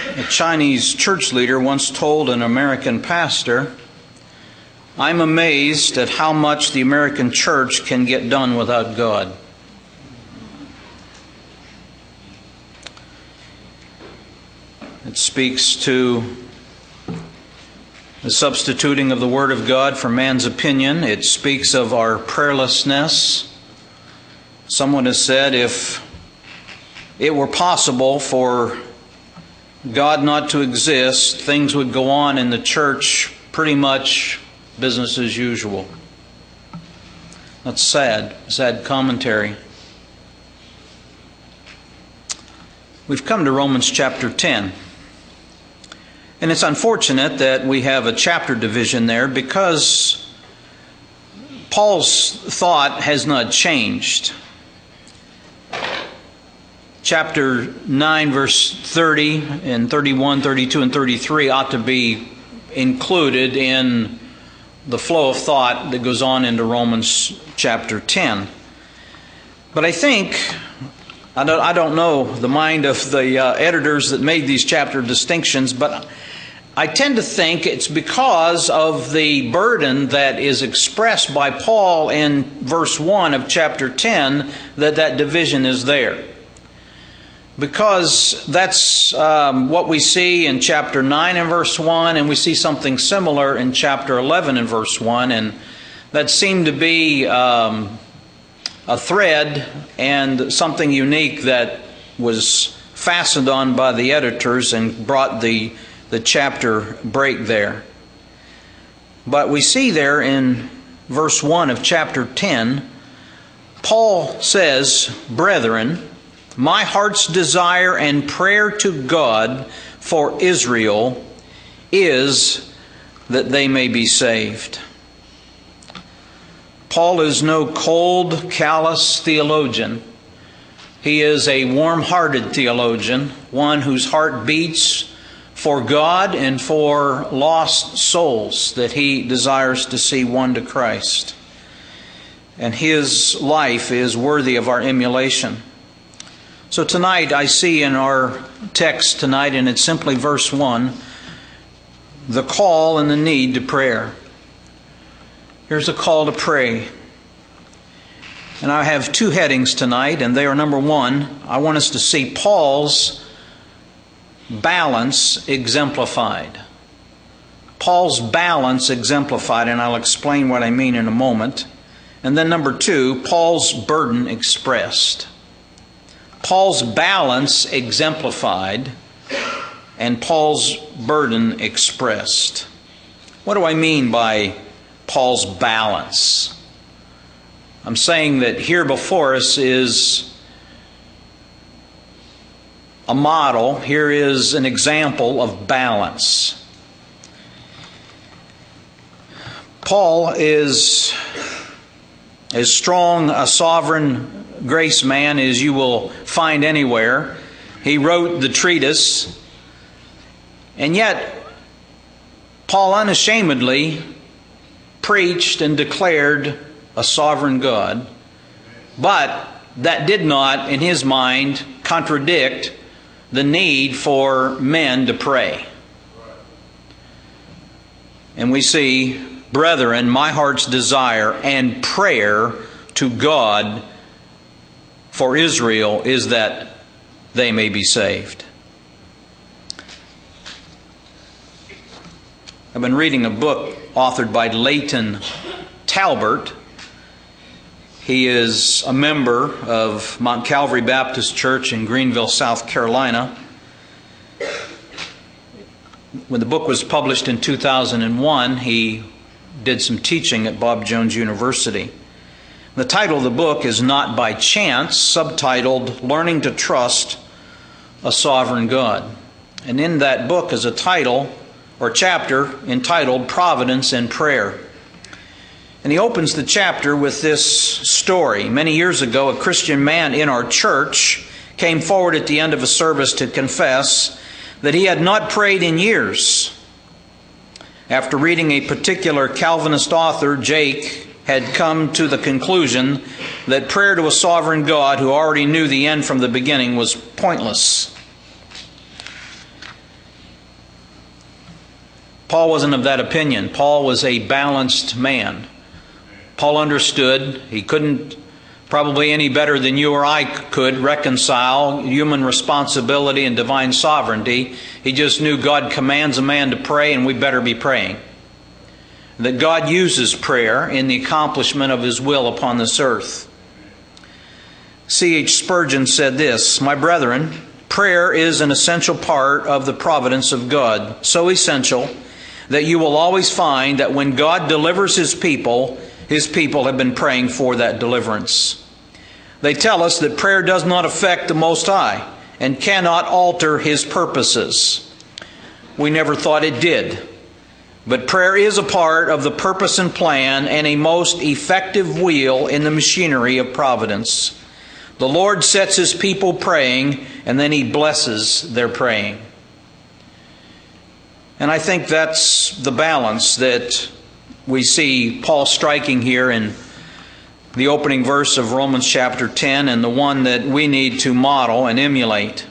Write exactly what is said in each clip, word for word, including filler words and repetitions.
A Chinese church leader once told an American pastor, "I'm amazed at how much the American church can get done without God." It speaks to the substituting of the Word of God for man's opinion. It speaks of our prayerlessness. Someone has said, if it were possible for God not to exist, things would go on in the church pretty much business as usual. That's sad, sad commentary. We've come to Romans chapter ten. And it's unfortunate that we have a chapter division there because Paul's thought has not changed. Chapter nine, verse thirty and thirty-one, thirty-two, and thirty-three ought to be included in the flow of thought that goes on into Romans chapter ten. But I think, I don't, I don't know the mind of the uh, editors that made these chapter distinctions, but I tend to think it's because of the burden that is expressed by Paul in verse one of chapter ten that that division is there. Because that's um, what we see in chapter nine and verse one, and we see something similar in chapter eleven and verse one, and that seemed to be um, a thread and something unique that was fastened on by the editors and brought the the chapter break there. But we see there in verse one of chapter ten, Paul says, "Brethren, my heart's desire and prayer to God for Israel is that they may be saved." Paul is no cold, callous theologian. He is a warm-hearted theologian, one whose heart beats for God and for lost souls that he desires to see won to Christ. And his life is worthy of our emulation. So tonight I see in our text tonight, and it's simply verse one, the call and the need to prayer. Here's a call to pray. And I have two headings tonight, and they are, number one, I want us to see Paul's balance exemplified. Paul's balance exemplified, and I'll explain what I mean in a moment. And then number two, Paul's burden expressed. Paul's balance exemplified and Paul's burden expressed. What do I mean by Paul's balance? I'm saying that here before us is a model. Here is an example of balance. Paul is as strong a sovereign grace man as you will find anywhere. He wrote the treatise, and yet Paul unashamedly preached and declared a sovereign God, but that did not, in his mind, contradict the need for men to pray. And we see, "Brethren, my heart's desire and prayer to God for Israel is that they may be saved." I've been reading a book authored by Leighton Talbert. He is a member of Mount Calvary Baptist Church in Greenville, South Carolina. When the book was published in two thousand one, he did some teaching at Bob Jones University. The title of the book is Not by Chance, subtitled Learning to Trust a Sovereign God. And in that book is a title or chapter entitled Providence and Prayer. And he opens the chapter with this story. Many years ago, a Christian man in our church came forward at the end of a service to confess that he had not prayed in years. After reading a particular Calvinist author, Jake had come to the conclusion that prayer to a sovereign God who already knew the end from the beginning was pointless. Paul wasn't of that opinion. Paul was a balanced man. Paul understood. He couldn't, probably any better than you or I could, reconcile human responsibility and divine sovereignty. He just knew God commands a man to pray, and we better be praying. That God uses prayer in the accomplishment of His will upon this earth. C H Spurgeon said this, "My brethren, prayer is an essential part of the providence of God, so essential that you will always find that when God delivers His people, His people have been praying for that deliverance. They tell us that prayer does not affect the Most High and cannot alter His purposes. We never thought it did. But prayer is a part of the purpose and plan and a most effective wheel in the machinery of providence. The Lord sets His people praying, and then He blesses their praying." And I think that's the balance that we see Paul striking here in the opening verse of Romans chapter ten, and the one that we need to model and emulate.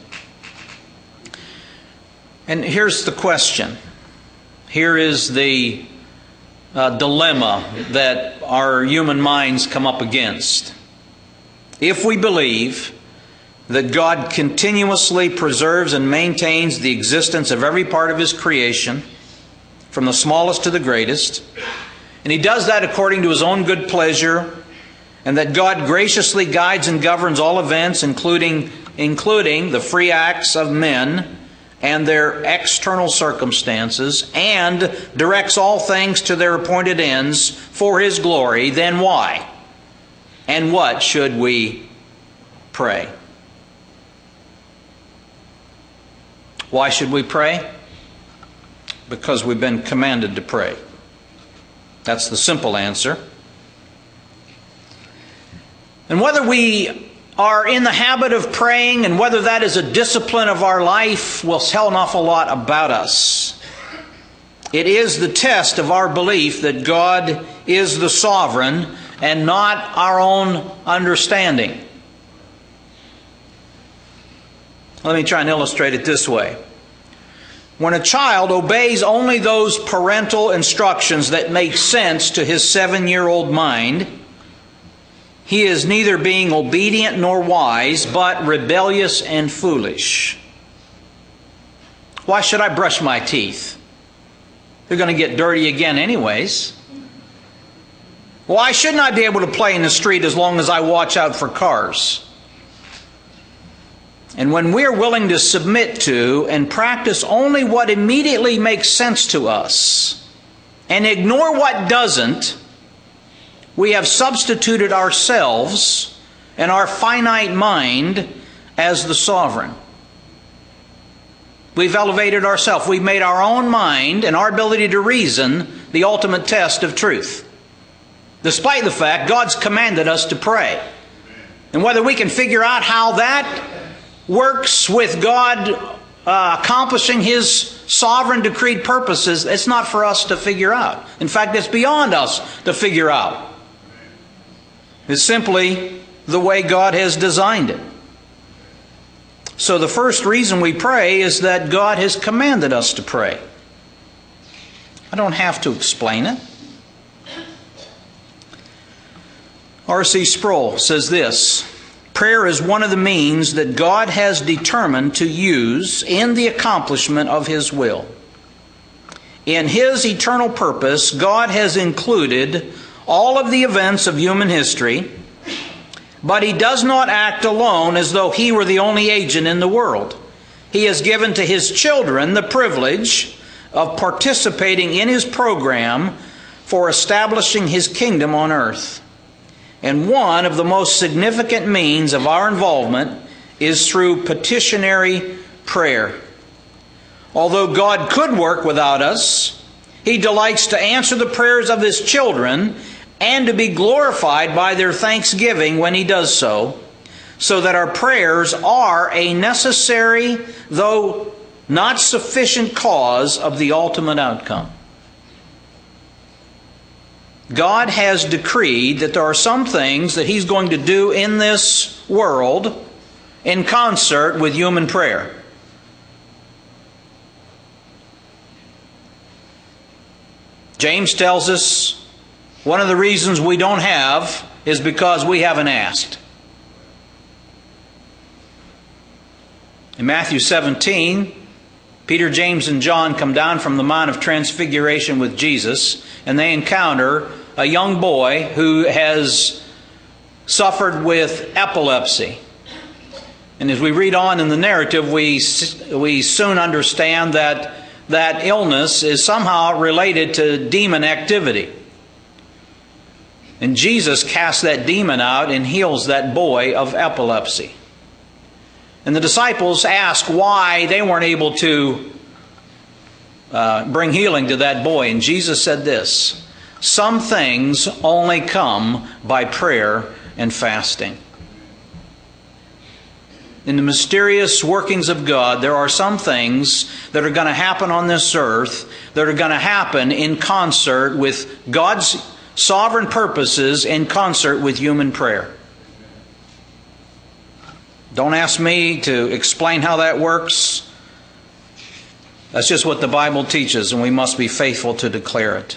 And here's the question. Here is the uh, dilemma that our human minds come up against. If we believe that God continuously preserves and maintains the existence of every part of His creation, from the smallest to the greatest, and He does that according to His own good pleasure, and that God graciously guides and governs all events, including, including the free acts of men and their external circumstances, and directs all things to their appointed ends for His glory, then why and what should we pray? Why should we pray? Because we've been commanded to pray. That's the simple answer. And whether we are in the habit of praying and whether that is a discipline of our life will tell an awful lot about us. It is the test of our belief that God is the sovereign and not our own understanding. Let me try and illustrate it this way. When a child obeys only those parental instructions that make sense to his seven-year-old mind, he is neither being obedient nor wise, but rebellious and foolish. Why should I brush my teeth? They're going to get dirty again anyways. Why shouldn't I be able to play in the street as long as I watch out for cars? And when we're willing to submit to and practice only what immediately makes sense to us and ignore what doesn't, we have substituted ourselves and our finite mind as the sovereign. We've elevated ourselves. We've made our own mind and our ability to reason the ultimate test of truth. Despite the fact God's commanded us to pray. And whether we can figure out how that works with God uh, accomplishing His sovereign decreed purposes, it's not for us to figure out. In fact, it's beyond us to figure out. It's simply the way God has designed it. So the first reason we pray is that God has commanded us to pray. I don't have to explain it. R C Sproul says this, "Prayer is one of the means that God has determined to use in the accomplishment of His will. In His eternal purpose, God has included all of the events of human history, but He does not act alone as though He were the only agent in the world. He has given to His children the privilege of participating in His program for establishing His kingdom on earth. And one of the most significant means of our involvement is through petitionary prayer. Although God could work without us, He delights to answer the prayers of His children and to be glorified by their thanksgiving when He does so, so that our prayers are a necessary, though not sufficient, cause of the ultimate outcome. God has decreed that there are some things that He's going to do in this world in concert with human prayer. James tells us one of the reasons we don't have is because we haven't asked. In Matthew seventeen, Peter, James, and John come down from the Mount of Transfiguration with Jesus, and they encounter a young boy who has suffered with epilepsy. And as we read on in the narrative, we, we soon understand that that illness is somehow related to demon activity. And Jesus casts that demon out and heals that boy of epilepsy. And the disciples ask why they weren't able to uh, bring healing to that boy. And Jesus said this, "Some things only come by prayer and fasting." In the mysterious workings of God, there are some things that are going to happen on this earth that are going to happen in concert with God's sovereign purposes, in concert with human prayer. Don't ask me to explain how that works. That's just what the Bible teaches, and we must be faithful to declare it.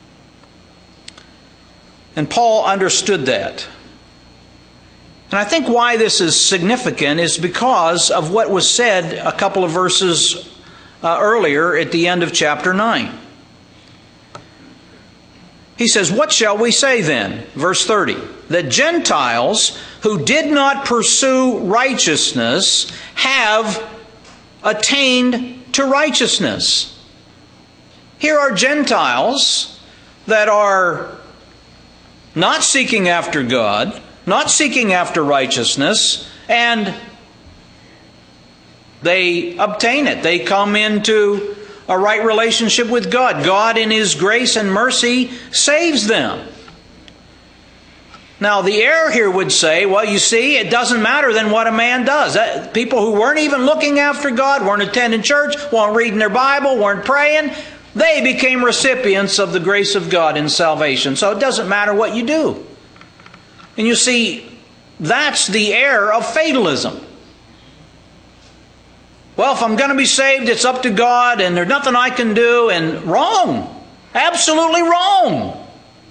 And Paul understood that. And I think why this is significant is because of what was said a couple of verses uh, earlier at the end of chapter nine. He says, "What shall we say then?" Verse thirty. "That Gentiles who did not pursue righteousness have attained to righteousness." Here are Gentiles that are not seeking after God, not seeking after righteousness, and they obtain it. They come into a right relationship with God. God in His grace and mercy saves them. Now the error here would say, well, you see, it doesn't matter then what a man does. That, people who weren't even looking after God, weren't attending church, weren't reading their Bible, weren't praying, they became recipients of the grace of God in salvation. So it doesn't matter what you do. And you see, that's the error of fatalism. Well, if I'm going to be saved, it's up to God and there's nothing I can do. And wrong. Absolutely wrong.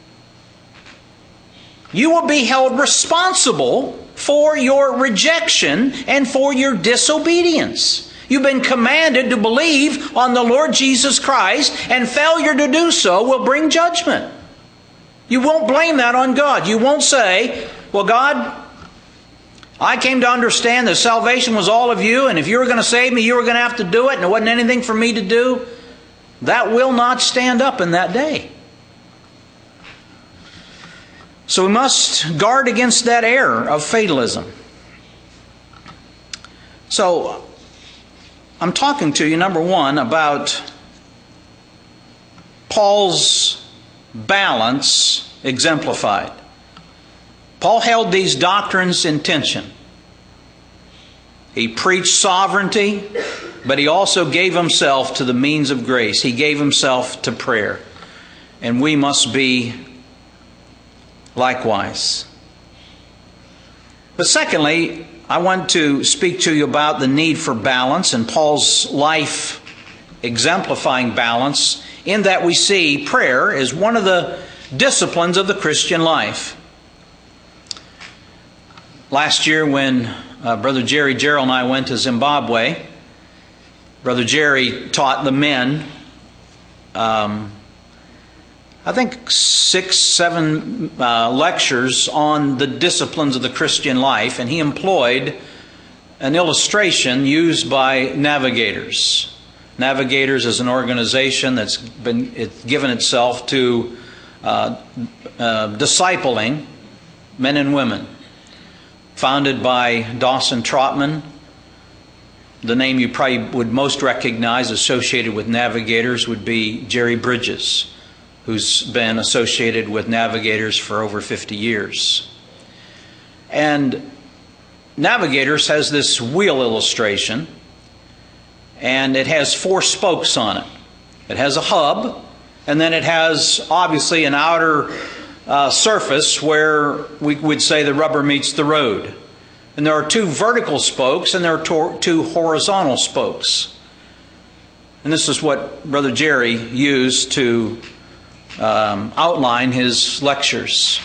You will be held responsible for your rejection and for your disobedience. You've been commanded to believe on the Lord Jesus Christ, and failure to do so will bring judgment. You won't blame that on God. You won't say, well, God, I came to understand that salvation was all of you, and if you were going to save me, you were going to have to do it, and there wasn't anything for me to do. That will not stand up in that day. So we must guard against that error of fatalism. So I'm talking to you, number one, about Paul's balance exemplified. Paul held these doctrines in tension. He preached sovereignty, but he also gave himself to the means of grace. He gave himself to prayer. And we must be likewise. But secondly, I want to speak to you about the need for balance and Paul's life exemplifying balance, in that we see prayer as one of the disciplines of the Christian life. Last year when uh, Brother Jerry Gerald and I went to Zimbabwe, Brother Jerry taught the men um, I think six, seven uh, lectures on the disciplines of the Christian life, and he employed an illustration used by Navigators. Navigators is an organization that's been it's given itself to uh, uh, discipling men and women. Founded by Dawson Trotman. The name you probably would most recognize associated with Navigators would be Jerry Bridges, who's been associated with Navigators for over fifty years. And Navigators has this wheel illustration, and it has four spokes on it. It has a hub, and then it has obviously an outer uh, surface where we would say the rubber meets the road. And there are two vertical spokes, and there are two horizontal spokes. And this is what Brother Jerry used to um, outline his lectures.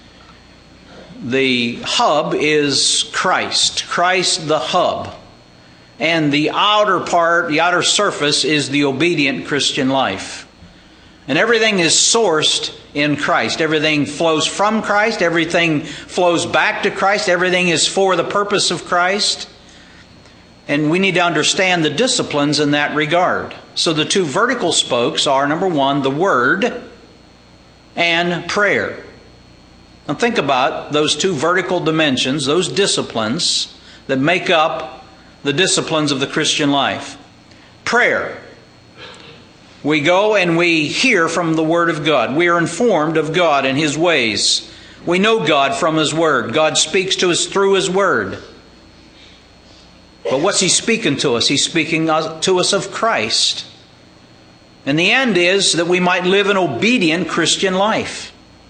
The hub is Christ. Christ the hub. And the outer part, the outer surface, is the obedient Christian life. And everything is sourced in Christ. Everything flows from Christ. Everything flows back to Christ. Everything is for the purpose of Christ. And we need to understand the disciplines in that regard. So the two vertical spokes are, number one, the Word and prayer. Now think about those two vertical dimensions, those disciplines that make up the disciplines of the Christian life. Prayer. We go and we hear from the Word of God. We are informed of God and His ways. We know God from His Word. God speaks to us through His Word. But what's He speaking to us? He's speaking to us of Christ. And the end is that we might live an obedient Christian life.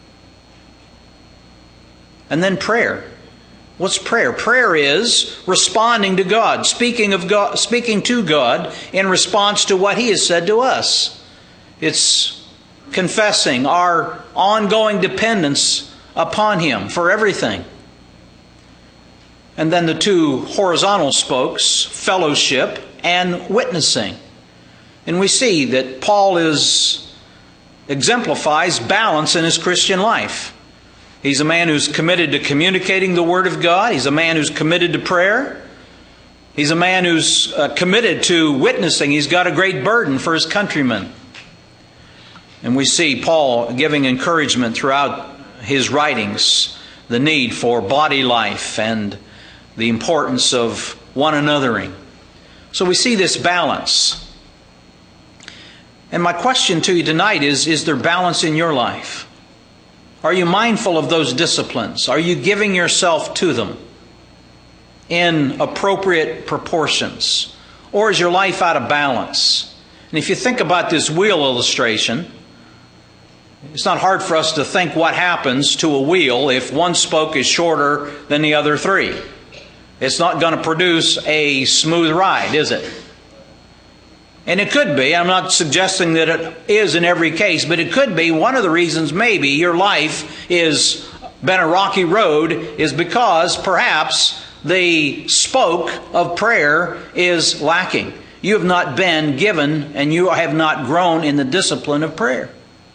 And then prayer. What's prayer? Prayer is responding to God, speaking of God, speaking to God in response to what He has said to us. It's confessing our ongoing dependence upon Him for everything. And then the two horizontal spokes, fellowship and witnessing. And we see that Paul is exemplifies balance in his Christian life. He's a man who's committed to communicating the Word of God. He's a man who's committed to prayer. He's a man who's uh, committed to witnessing. He's got a great burden for his countrymen. And we see Paul giving encouragement throughout his writings, the need for body life and the importance of one anothering. So we see this balance. And my question to you tonight is, is there balance in your life? Are you mindful of those disciplines? Are you giving yourself to them in appropriate proportions? Or is your life out of balance? And if you think about this wheel illustration, it's not hard for us to think what happens to a wheel if one spoke is shorter than the other three. It's not going to produce a smooth ride, is it? And it could be, I'm not suggesting that it is in every case, but it could be one of the reasons maybe your life has been a rocky road is because perhaps the spoke of prayer is lacking. You have not been given and you have not grown in the discipline of prayer.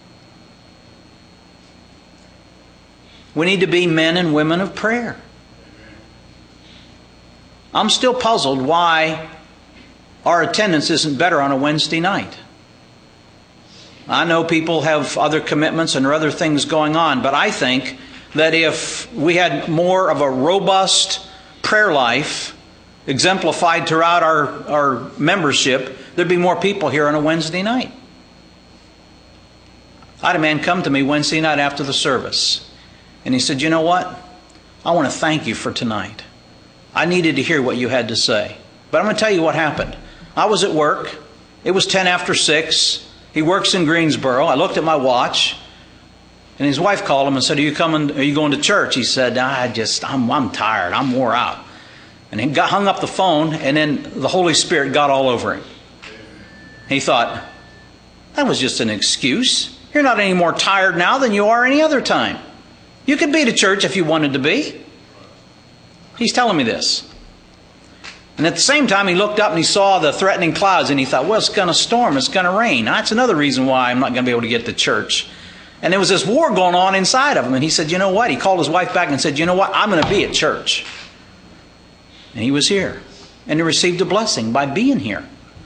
We need to be men and women of prayer. I'm still puzzled why our attendance isn't better on a Wednesday night. I know people have other commitments and other things going on, but I think that if we had more of a robust prayer life exemplified throughout our, our membership, there'd be more people here on a Wednesday night. I had a man come to me Wednesday night after the service, and he said, "You know what? I want to thank you for tonight. I needed to hear what you had to say. But I'm going to tell you what happened. I was at work. It was ten after six. He works in Greensboro. I looked at my watch, and his wife called him and said, "Are you coming? Are you going to church?" He said, "I just, I'm, I'm tired. I'm wore out." And he got hung up the phone, and then the Holy Spirit got all over him. He thought, that was just an excuse. You're not any more tired now than you are any other time. You could be to church if you wanted to be. He's telling me this. And at the same time, he looked up and he saw the threatening clouds, and he thought, well, it's going to storm, it's going to rain. That's another reason why I'm not going to be able to get to church. And there was this war going on inside of him, and he said, you know what? He called his wife back and said, you know what? I'm going to be at church. And he was here. And he received a blessing by being here.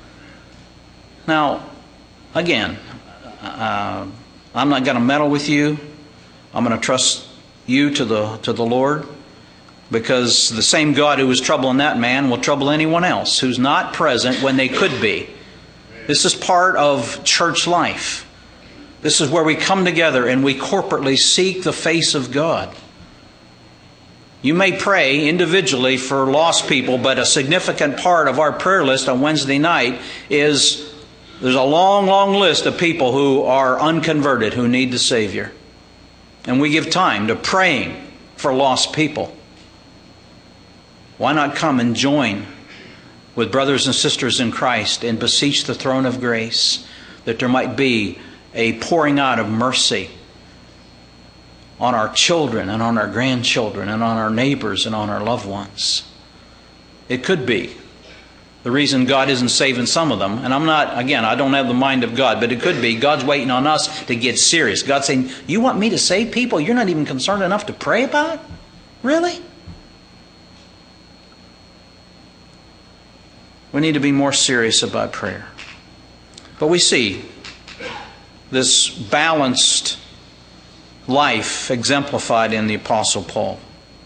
Now, again, uh, I'm not going to meddle with you. I'm going to trust you to the, to the Lord. Because the same God who was troubling that man will trouble anyone else who's not present when they could be. This is part of church life. This is where we come together and we corporately seek the face of God. You may pray individually for lost people, but a significant part of our prayer list on Wednesday night is there's a long, long list of people who are unconverted, who need the Savior. And we give time to praying for lost people. Why not come and join with brothers and sisters in Christ and beseech the throne of grace that there might be a pouring out of mercy on our children and on our grandchildren and on our neighbors and on our loved ones. It could be the reason God isn't saving some of them. And I'm not, again, I don't have the mind of God, but it could be God's waiting on us to get serious. God's saying, you want me to save people you're not even concerned enough to pray about? Really? We need to be more serious about prayer. But we see this balanced life exemplified in the Apostle Paul.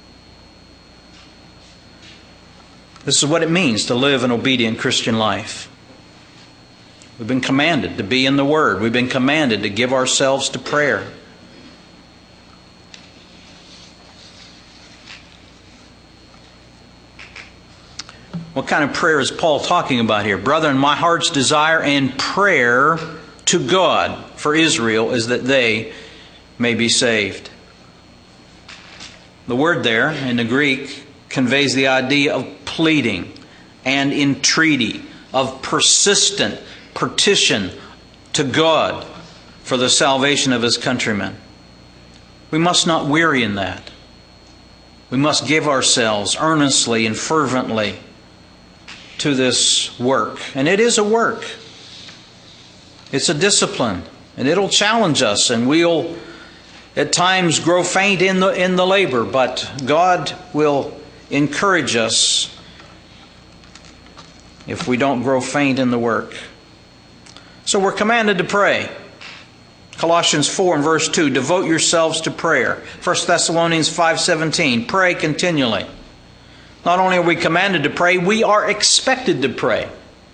This is what it means to live an obedient Christian life. We've been commanded to be in the Word. We've been commanded to give ourselves to prayer. What kind of prayer is Paul talking about here? Brethren, my heart's desire and prayer to God for Israel is that they may be saved. The word there in the Greek conveys the idea of pleading and entreaty, of persistent petition to God for the salvation of His countrymen. We must not weary in that. We must give ourselves earnestly and fervently to this work. And it is a work. It's a discipline. And it'll challenge us, and we'll at times grow faint in the in the labor, but God will encourage us if we don't grow faint in the work. So we're commanded to pray. Colossians four and verse two, devote yourselves to prayer. First Thessalonians five seventeen, pray continually. Not only are we commanded to pray, we are expected to pray.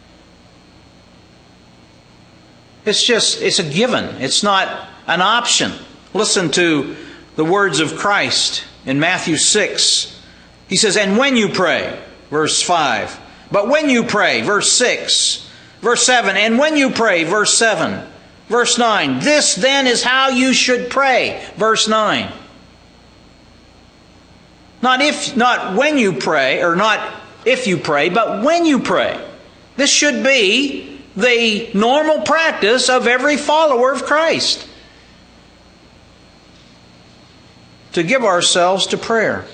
It's just, it's a given. It's not an option. Listen to the words of Christ in Matthew six. He says, and when you pray, verse five. But when you pray, verse six. Verse seven, and when you pray, verse seven. Verse nine, this then is how you should pray, verse nine. Not if, not when you pray, or not if you pray, but when you pray. This should be the normal practice of every follower of Christ. To give ourselves to prayer.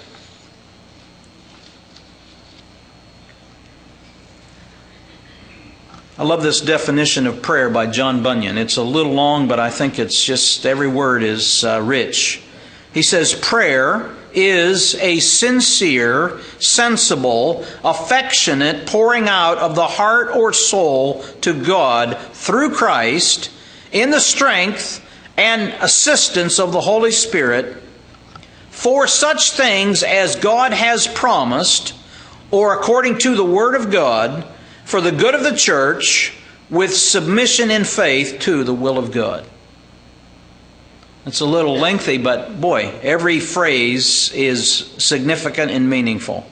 I love this definition of prayer by John Bunyan. It's a little long, but I think it's just, every word is uh, rich. He says, prayer is a sincere, sensible, affectionate pouring out of the heart or soul to God through Christ in the strength and assistance of the Holy Spirit for such things as God has promised, or according to the Word of God, for the good of the church, with submission in faith to the will of God. It's a little lengthy, but boy, every phrase is significant and meaningful.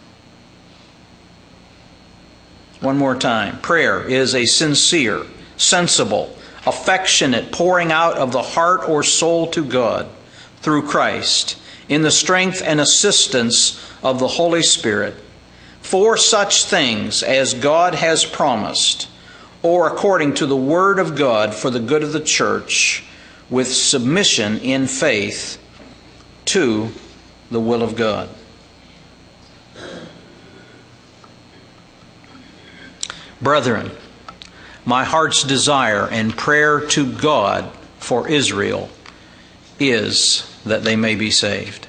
One more time. Prayer is a sincere, sensible, affectionate pouring out of the heart or soul to God through Christ in the strength and assistance of the Holy Spirit for such things as God has promised, or according to the Word of God for the good of the church, with submission in faith to the will of God. Brethren, my heart's desire and prayer to God for Israel is that they may be saved.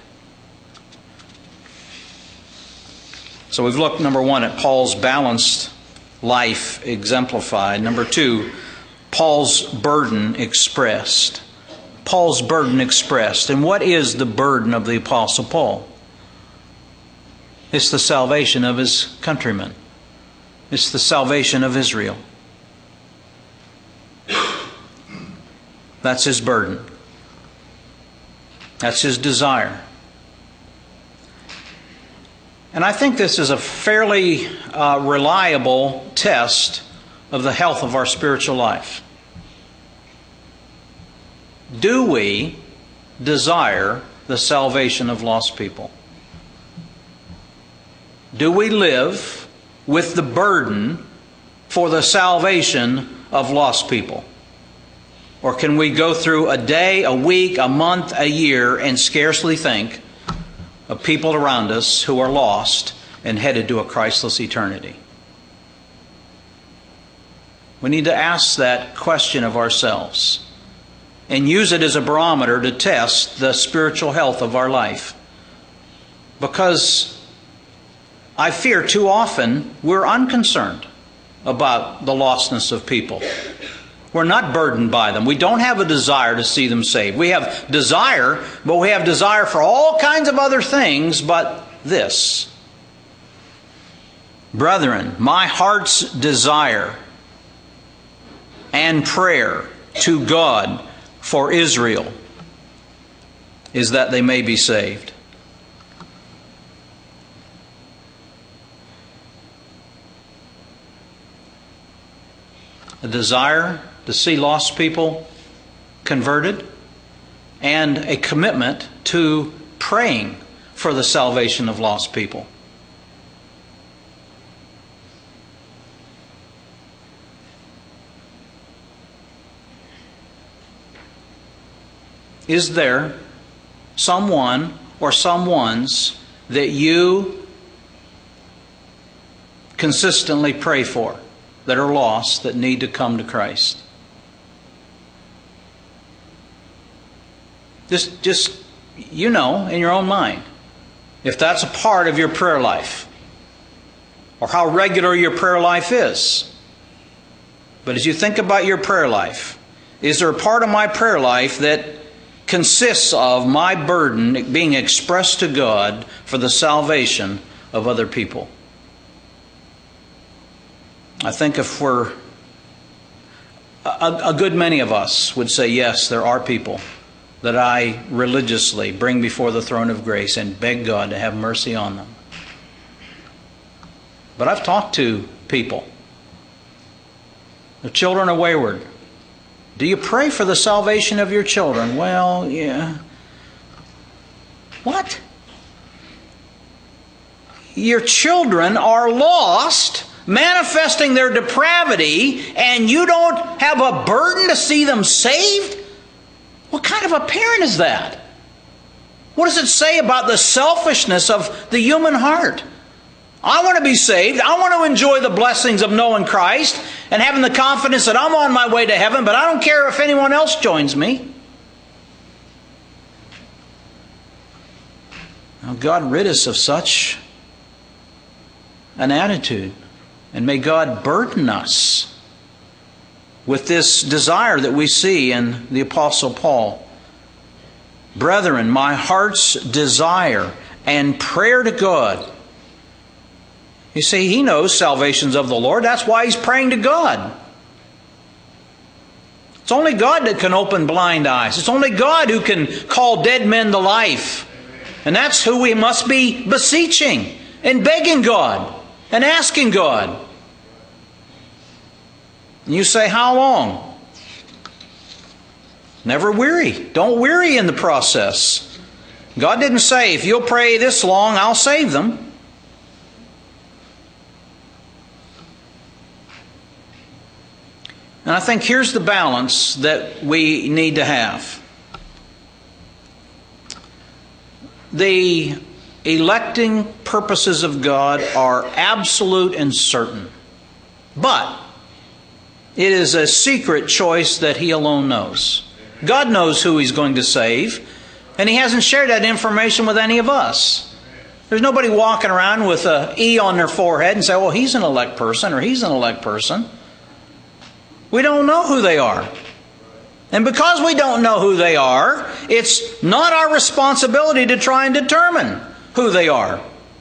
So we've looked, number one, at Paul's balanced life exemplified. Number two, Paul's burden expressed. Paul's burden expressed. And what is the burden of the Apostle Paul? It's the salvation of his countrymen. It's the salvation of Israel. That's his burden. That's his desire. And I think this is a fairly uh, reliable test of the health of our spiritual life. Do we desire the salvation of lost people? Do we live with the burden for the salvation of lost people? Or can we go through a day, a week, a month, a year, and scarcely think of people around us who are lost and headed to a Christless eternity? We need to ask that question of ourselves and use it as a barometer to test the spiritual health of our life. Because I fear too often we're unconcerned about the lostness of people. We're not burdened by them. We don't have a desire to see them saved. We have desire, but we have desire for all kinds of other things but this. Brethren, my heart's desire and prayer to God for Israel is that they may be saved. A desire to see lost people converted, and a commitment to praying for the salvation of lost people. Is there someone or someones that you consistently pray for that are lost, that need to come to Christ? Just, just, you know, in your own mind, if that's a part of your prayer life, or how regular your prayer life is. But as you think about your prayer life, is there a part of my prayer life that consists of my burden being expressed to God for the salvation of other people? I think if we're, a, a good many of us would say, yes, there are people that I religiously bring before the throne of grace and beg God to have mercy on them. But I've talked to people. Their children are wayward. Do you pray for the salvation of your children? Well, yeah. What? Your children are lost, manifesting their depravity, and you don't have a burden to see them saved? What kind of a parent is that? What does it say about the selfishness of the human heart? I want to be saved. I want to enjoy the blessings of knowing Christ and having the confidence that I'm on my way to heaven, but I don't care if anyone else joins me. Now, God rid us of such an attitude, and may God burden us with this desire that we see in the Apostle Paul. Brethren, my heart's desire and prayer to God. You see, he knows salvation's of the Lord. That's why he's praying to God. It's only God that can open blind eyes. It's only God who can call dead men to life. And that's who we must be beseeching and begging God and asking God. And you say, how long? Never weary. Don't weary in the process. God didn't say, if you'll pray this long, I'll save them. And I think here's the balance that we need to have. The electing purposes of God are absolute and certain. But it is a secret choice that He alone knows. God knows who He's going to save, and He hasn't shared that information with any of us. There's nobody walking around with an E on their forehead and say, well, he's an elect person or he's an elect person. We don't know who they are. And because we don't know who they are, it's not our responsibility to try and determine who they are.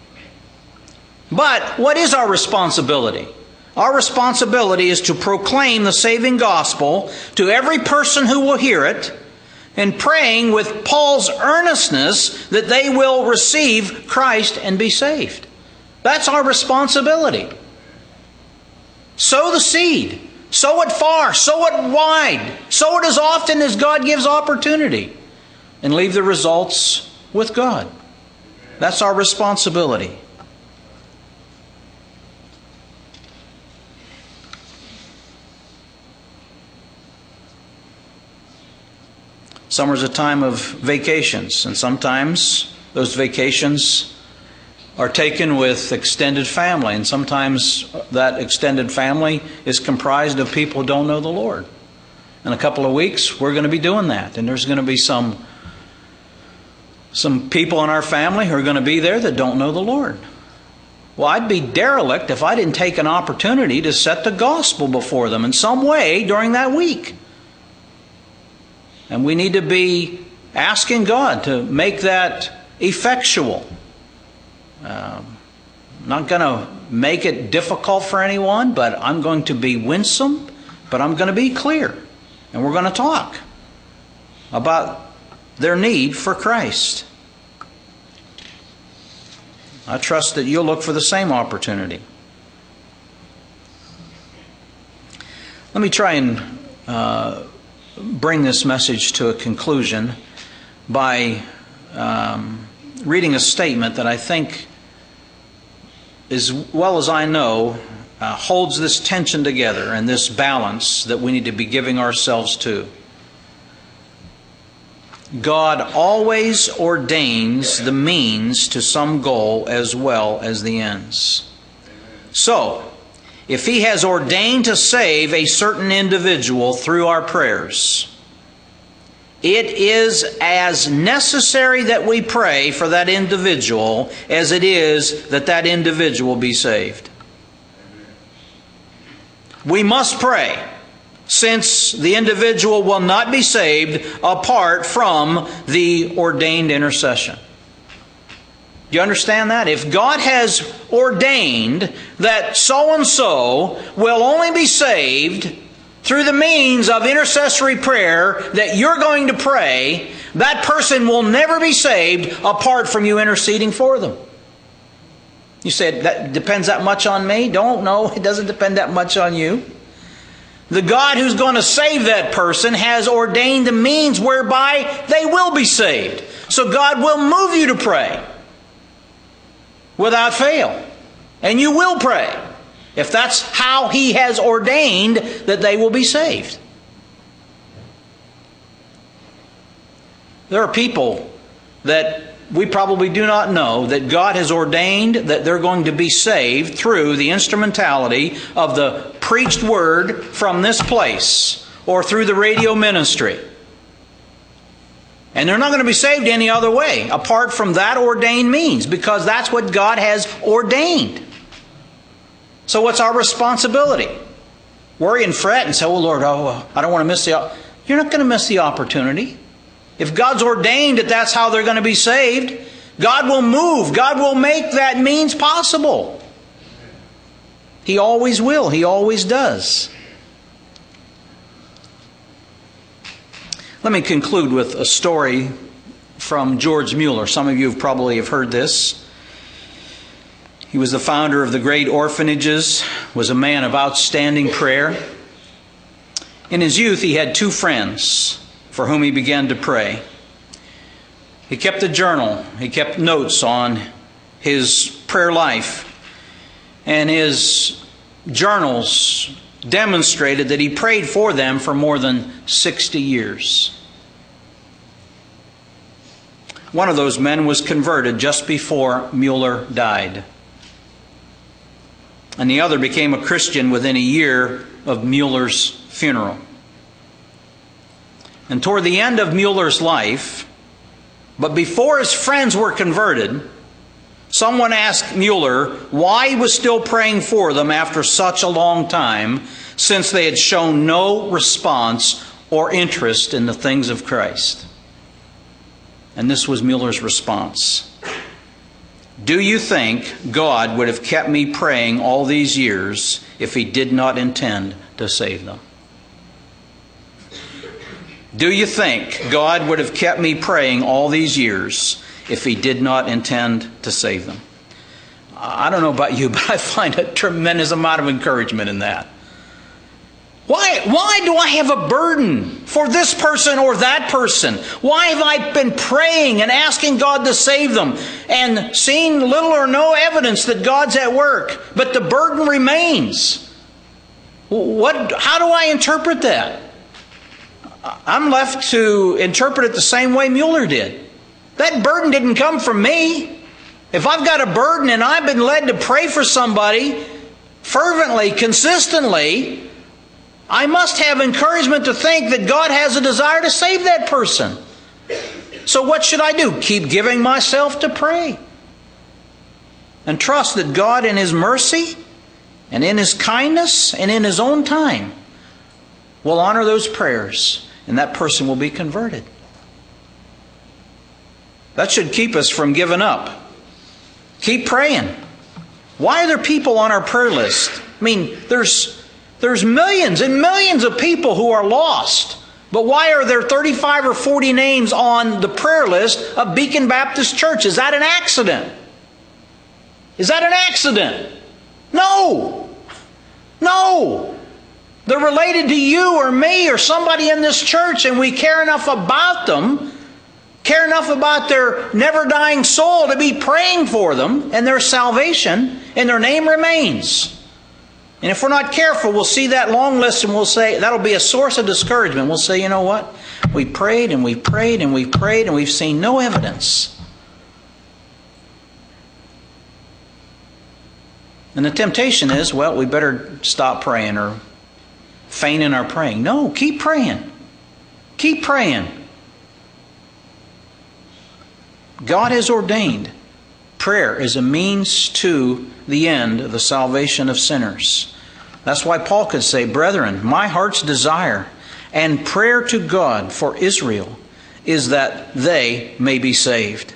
But what is our responsibility? Our responsibility is to proclaim the saving gospel to every person who will hear it, and praying with Paul's earnestness that they will receive Christ and be saved. That's our responsibility. Sow the seed. Sow it far, sow it wide, sow it as often as God gives opportunity, and leave the results with God. That's our responsibility. Summer's a time of vacations, and sometimes those vacations are taken with extended family, and sometimes that extended family is comprised of people who don't know the Lord. In a couple of weeks, we're going to be doing that, and there's going to be some, some people in our family who are going to be there that don't know the Lord. Well, I'd be derelict if I didn't take an opportunity to set the gospel before them in some way during that week. And we need to be asking God to make that effectual. Um, I'm not going to make it difficult for anyone, but I'm going to be winsome, but I'm going to be clear. And we're going to talk about their need for Christ. I trust that you'll look for the same opportunity. Let me try and uh, bring this message to a conclusion by um, reading a statement that I think, as well as I know, uh, holds this tension together and this balance that we need to be giving ourselves to. God always ordains the means to some goal as well as the ends. So, if He has ordained to save a certain individual through our prayers, it is as necessary that we pray for that individual as it is that that individual be saved. We must pray, since the individual will not be saved apart from the ordained intercession. Do you understand that? If God has ordained that so-and-so will only be saved through the means of intercessory prayer that you're going to pray, that person will never be saved apart from you interceding for them. You say, that depends that much on me? Don't, no, it doesn't depend that much on you. The God who's going to save that person has ordained the means whereby they will be saved. So God will move you to pray without fail. And you will pray if that's how He has ordained that they will be saved. There are people that we probably do not know that God has ordained that they're going to be saved through the instrumentality of the preached word from this place or through the radio ministry. And they're not going to be saved any other way apart from that ordained means, because that's what God has ordained. So what's our responsibility? Worry and fret and say, oh Lord, oh, I don't want to miss the opportunity. You're not going to miss the opportunity. If God's ordained that that's how they're going to be saved, God will move. God will make that means possible. He always will. He always does. Let me conclude with a story from George Mueller. Some of you have probably have heard this. He was the founder of the great orphanages, was a man of outstanding prayer. In his youth, he had two friends for whom he began to pray. He kept a journal. He kept notes on his prayer life. And his journals demonstrated that he prayed for them for more than sixty years. One of those men was converted just before Mueller died. And the other became a Christian within a year of Mueller's funeral. And toward the end of Mueller's life, but before his friends were converted, someone asked Mueller why he was still praying for them after such a long time, since they had shown no response or interest in the things of Christ. And this was Mueller's response. Do you think God would have kept me praying all these years if He did not intend to save them? Do you think God would have kept me praying all these years if He did not intend to save them? I don't know about you, but I find a tremendous amount of encouragement in that. Why, why do I have a burden for this person or that person? Why have I been praying and asking God to save them and seen little or no evidence that God's at work, but the burden remains? What, how do I interpret that? I'm left to interpret it the same way Mueller did. That burden didn't come from me. If I've got a burden and I've been led to pray for somebody fervently, consistently, I must have encouragement to think that God has a desire to save that person. So what should I do? Keep giving myself to pray. And trust that God in His mercy and in His kindness and in His own time will honor those prayers, and that person will be converted. That should keep us from giving up. Keep praying. Why are there people on our prayer list? I mean, there's, there's millions and millions of people who are lost. But why are there thirty-five or forty names on the prayer list of Beacon Baptist Church? Is that an accident? Is that an accident? No. No. They're related to you or me or somebody in this church, and we care enough about them, care enough about their never-dying soul to be praying for them and their salvation, and their name remains. And if we're not careful, we'll see that long list and we'll say, that'll be a source of discouragement. We'll say, you know what? We prayed and we prayed and we prayed and we've seen no evidence. And the temptation is, well, we better stop praying or faint in our praying. No, keep praying. Keep praying. God has ordained prayer is a means to the end of the salvation of sinners. That's why Paul could say, brethren, my heart's desire and prayer to God for Israel is that they may be saved.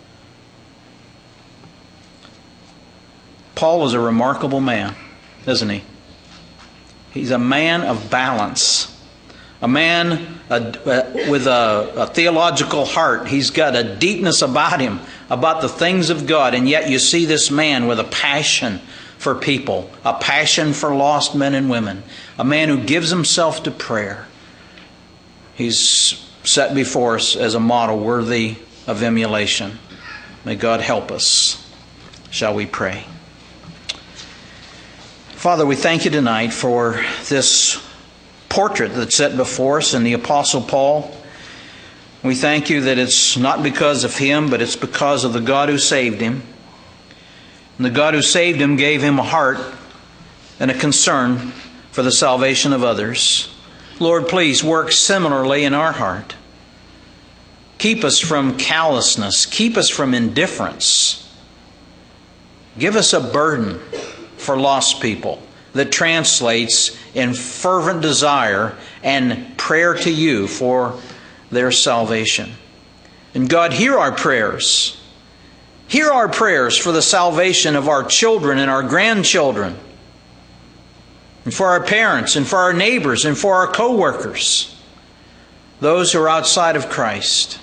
Paul was a remarkable man, isn't he? He's a man of balance. A man uh, with a, a theological heart. He's got a deepness about him, about the things of God. And yet you see this man with a passion for people, a passion for lost men and women, a man who gives himself to prayer. He's set before us as a model worthy of emulation. May God help us. Shall we pray? Father, we thank you tonight for this portrait that's set before us in the Apostle Paul. We thank you that it's not because of him, but it's because of the God who saved him. And the God who saved him gave him a heart and a concern for the salvation of others. Lord, please work similarly in our heart. Keep us from callousness. Keep us from indifference. Give us a burden for lost people that translates in fervent desire and prayer to you for their salvation. And God, hear our prayers. Hear our prayers for the salvation of our children and our grandchildren, and for our parents and for our neighbors and for our co-workers, those who are outside of Christ.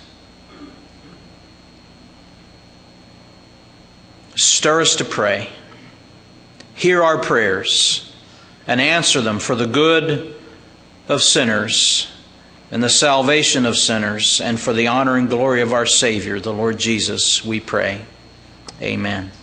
Stir us to pray. Hear our prayers and answer them for the good of sinners and the salvation of sinners and for the honor and glory of our Savior, the Lord Jesus, we pray. Amen.